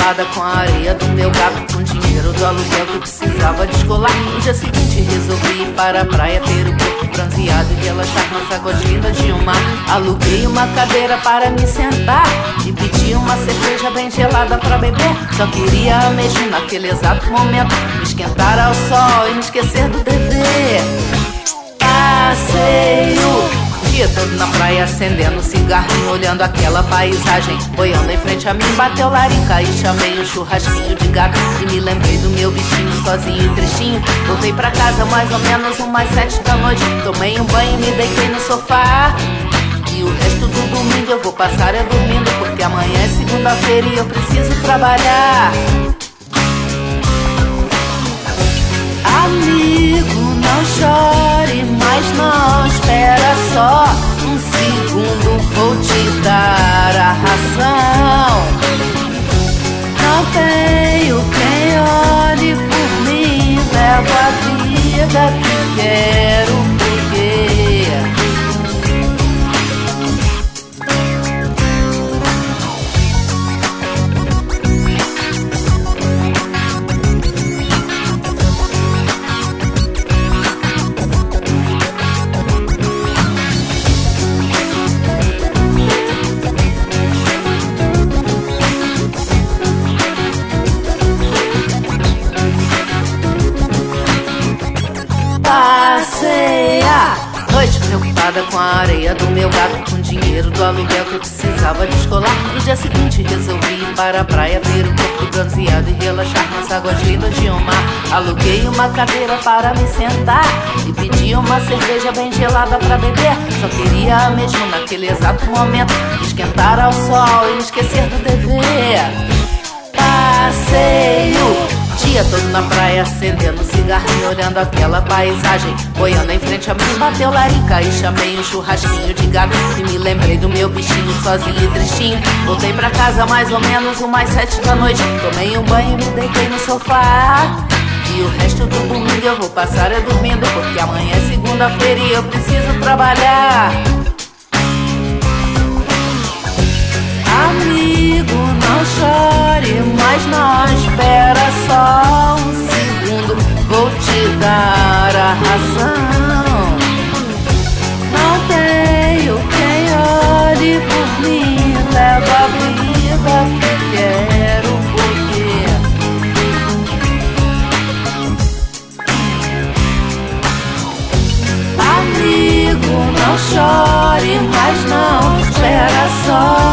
preocupada com a areia do meu gato, com dinheiro do aluguel que eu precisava descolar. No dia seguinte resolvi ir para a praia, ter o corpo bronzeado e relaxar nas águas lindas de um mar. Aluguei uma cadeira para me sentar e pedi uma cerveja bem gelada pra beber. Só queria mesmo naquele exato momento me esquentar ao sol e me esquecer do dever. Passeio o dia todo na praia, acendendo cigarrinho, olhando aquela paisagem. Boiando em frente a mim, bateu larica e chamei um churrasquinho de gato. E me lembrei do meu bichinho sozinho e tristinho. Voltei pra casa mais ou menos umas 7 da noite. Tomei um banho e me deitei no sofá. E o resto do domingo eu vou passar dormindo, porque amanhã é segunda-feira e eu preciso trabalhar. Amigo, não chore, mas não espera só um segundo, vou te dar a razão. Não tenho quem olhe por mim, levo a vida que quero viver. Passeia, noite preocupada com a areia do meu gato, com dinheiro do aluguel que eu precisava descolar. No dia seguinte resolvi ir para a praia, ver o corpo bronzeado e relaxar nas águas lindas de um mar. Aluguei uma cadeira para me sentar e pedi uma cerveja bem gelada pra beber. Só queria mesmo naquele exato momento me esquentar ao sol e me esquecer do dever. Passeio dia todo na praia, acendendo cigarrinho, olhando aquela paisagem. Boiando em frente a mim, bateu larica e chamei um churrasquinho de gato. E me lembrei do meu bichinho sozinho e tristinho. Voltei pra casa mais ou menos umas 7 da noite. Tomei um banho e me deitei no sofá. E o resto do domingo eu vou passar dormindo, porque amanhã é segunda-feira e eu preciso trabalhar. Amigo, não chore, mas não espera só um segundo, vou te dar a razão. Não tenho quem olhe por mim, levo a vida que quero viver. Amigo, não chore, mas não espera só